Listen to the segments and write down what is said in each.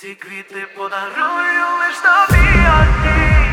Ці квіти подарую лиш тобі одній.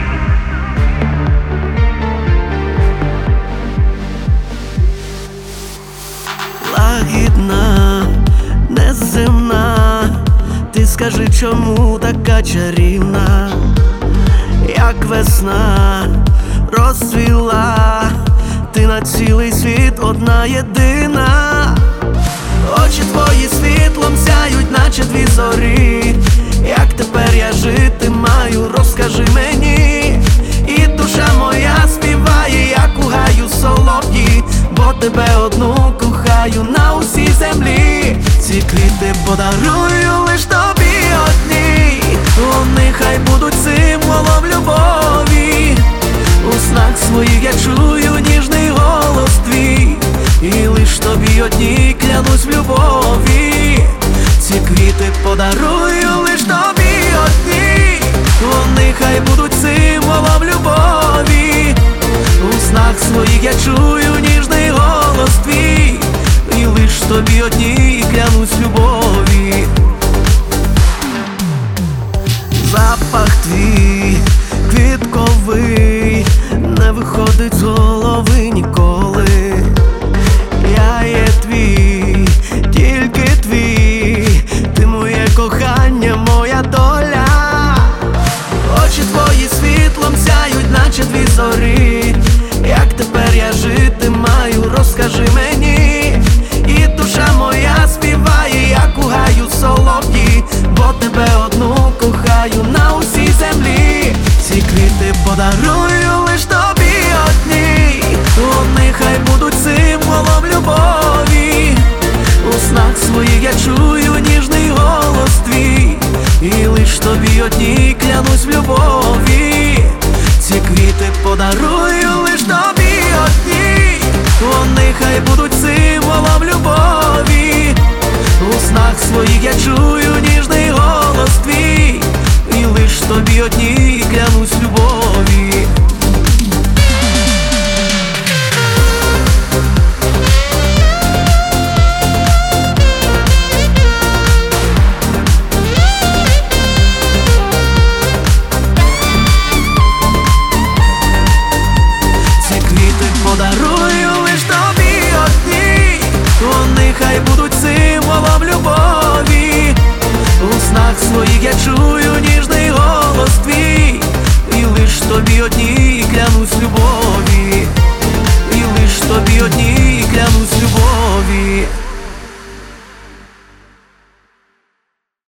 Лагідна, неземна, ти скажи, чому така чарівна, як весна розцвіла, ти на цілий світ одна єдина. Очі твої світлом сяють, наче дві зорі. Як тепер я жити маю, розкажи мені. І душа моя співає, як у гаю солов'ї, бо тебе одну кохаю на усій землі. Ці квіти подарую лиш тобі одній. Вони хай будуть символом любові. У снах своїх я чую ніжний голос твій, і лиш тобі одній клянусь в любові. Ці квіти подарую лиш тобі одній. Вони хай будуть символом любові. У снах своїх я чую ніжний голос твій, і лиш тобі одній клянусь в любові. Запах твій квітковий не виходить з голови ніколи. Я є твій, тільки твій, ти моє кохання, моя доля. Очі твої світлом сяють, наче дві зорі. Як тепер я жити маю, розкажи мені. І душа моя співає, як у гаю солов'ї, бо тебе одну кохаю на усій землі. Ці квіти подарую лиш тобі одній. Вони хай будуть символом любові. У снах своїх я чую ніжний голос твій, і лиш тобі одній клянусь в любові. Ці квіти подарую лиш тобі одній. Вони хай будуть символом любові. У снах своїх я чую